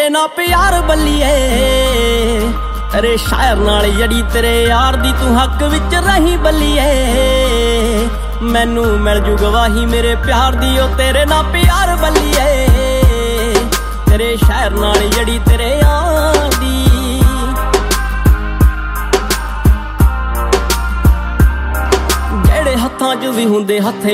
ਤੇਰੇ ਨਾਲ ਪਿਆਰ ਬੱਲੀਏ। ਤੇਰੇ ਸ਼ਾਇਰ ਨਾਲ ਜੜੀ ਤੇਰੇ ਯਾਰ ਦੀ ਤੂੰ ਹੱਕ ਵਿੱਚ ਰਹੀਂ ਬੱਲੀਏ। ਮੈਨੂੰ ਮਿਲ ਜੂ ਗਵਾਹੀ ਮੇਰੇ ਪਿਆਰ ਦੀ ਉਹ ਤੇਰੇ ਨਾਲ ਪਿਆਰ ਬੱਲੀਏ। ਤੇਰੇ ਸ਼ਾਇਰ ਨਾਲ ਜੜੀ ਤੇਰੇ ਯਾਰ ਦੀ। ਜਿਹੜੇ ਹੱਥਾਂ 'ਚ ਵੀ ਹੁੰਦੇ ਹੱਥੇ